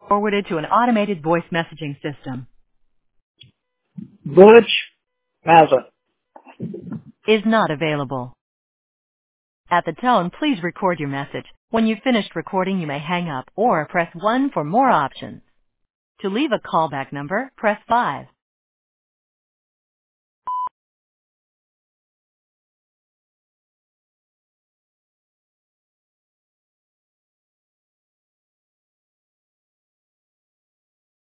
Forwarded to an automated voice messaging system. Butch Mazza. Is not available. At the tone, please record your message. When you've finished recording, you may hang up or press 1 for more options. To leave a callback number, press 5.